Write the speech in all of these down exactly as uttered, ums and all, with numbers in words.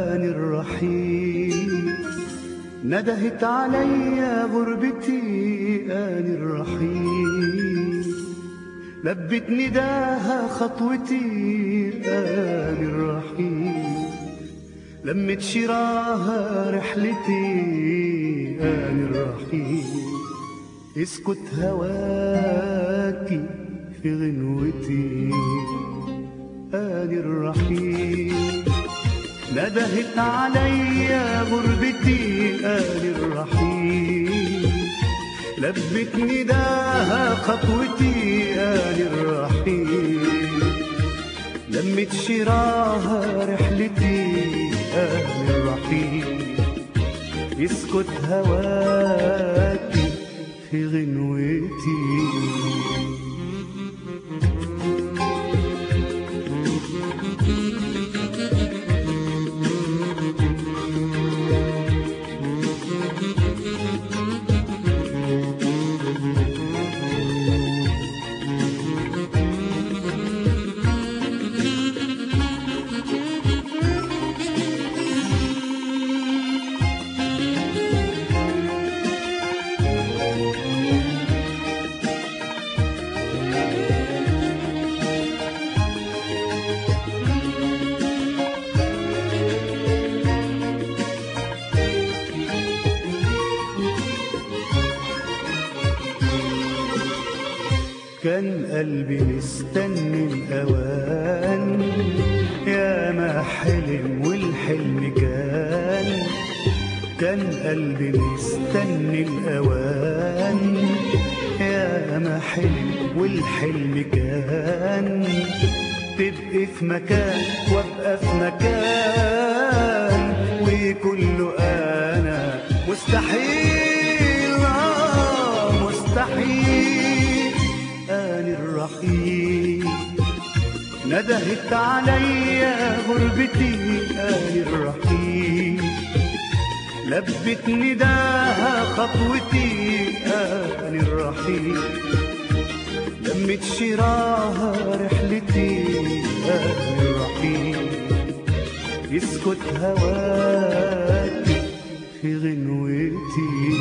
آن الرحيل، ندهت عليا غربتي آن الرحيل، لبت نداها خطوتي آن الرحيل، لمت شراها رحلتي آن الرحيل، اسكت هواكي في غنوتي آن الرحيل، ندهت عليا غربتي آن الرحيل، لبت نداها خطوتي آن الرحيل، لمت شراها رحلتي آن الرحيل، يسكت هواكي في غنوتي. كان قلبي مستني الأوان، يا ما حلم والحلم كان، كان قلبي مستني الأوان، يا ما حلم والحلم كان، تبقي في مكان وابقى في مكان، وكله أنا مستحيل آه مستحيل. آن الرحيل، ندهت عليا غربتي آن الرحيل، لبت نداها خطوتي آن الرحيل، لمت شراها رحلتي آن الرحيل، يسكت هواكي في غنوتي.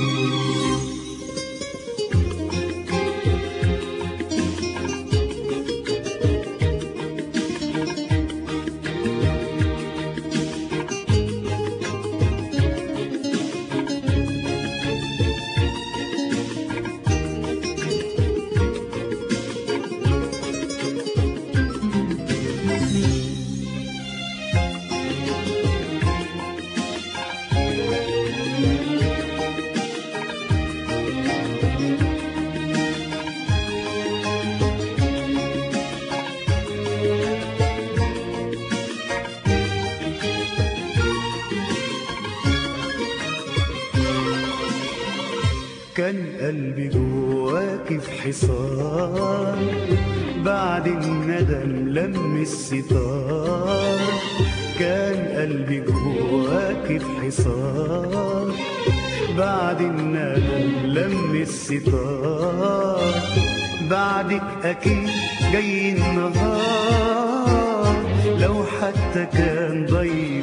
كان قلبي جواكي في حصار، بعد الندم لم الستار، كان قلبي جواكي في حصار، بعد الندم لم الستار، بعدك أكيد جاي النهار، لو حتى كان ضيق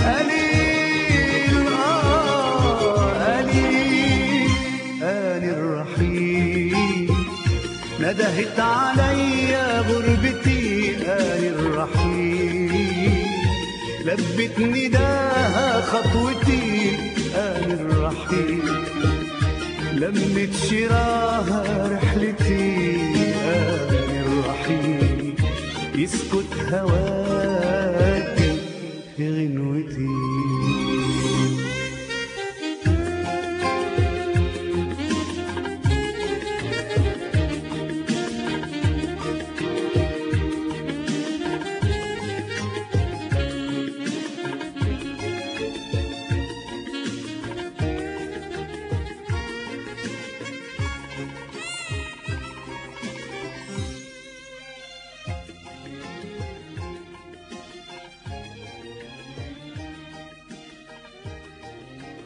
قليل آه قليل. آن الرحيل، ندهت عليا غربتي آن الرحيل، لبت نداها خطوتي آن الرحيل، لمت شراها رحلتي آن الرحيل، يسكت هواكي في غنوتي.